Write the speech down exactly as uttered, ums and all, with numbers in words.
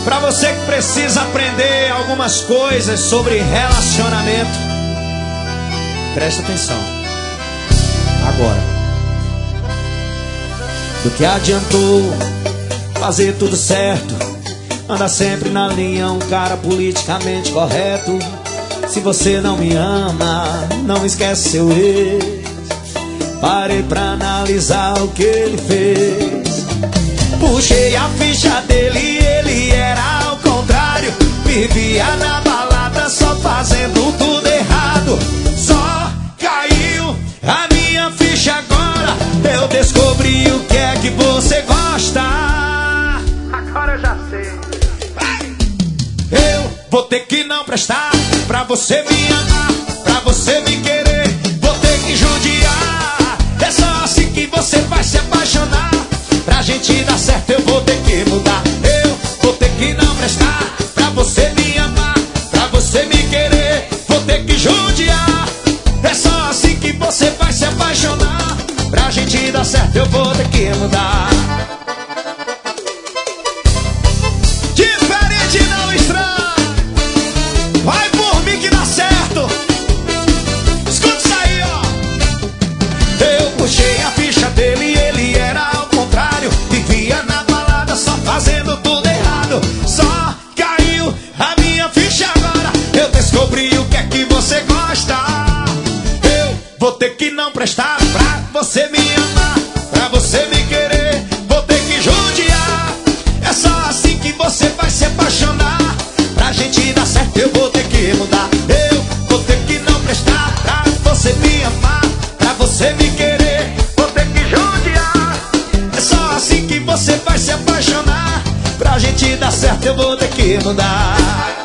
Pra você que precisa aprender algumas coisas sobre relacionamento, presta atenção. Agora, do que adiantou fazer tudo certo, anda sempre na linha, um cara politicamente correto. Se você não me ama, não esquece seu ex. Parei pra analisar o que ele fez. Puxei a ficha dele, ele era ao contrário. Vivia na balada só fazendo tudo errado. Só caiu a minha ficha agora. Eu descobri o que é que você gosta. Agora eu já sei. Eu vou ter que não prestar pra você me amar, pra você me querer. Vou ter que judiar. É só assim que você vai se apaixonar. Pra gente dar certo eu vou ter que mudar. Eu vou ter que não prestar pra você me amar, pra você me querer. Vou ter que judiar. É só assim que você vai se apaixonar. Pra gente dar certo eu vou ter que mudar. Diferente não estranho. Vai por mim que dá certo. Escuta isso aí, ó. Eu puxei a ficha dele e ele era ao contrário. Vivia na balada só fazendo tudo errado. Só caiu a minha ficha agora. Eu descobri o que é que você gosta. Eu vou ter que não prestar pra você me amar, pra você me querer. Vou ter que judiar. É só assim que você vai se apaixonar. Pra gente dar certo eu vou ter que mudar. Eu vou ter que não prestar pra você me amar, pra você me querer. Vou ter que judiar. É só assim que você vai se apaixonar. Pra gente dar certo eu vou ter que mudar.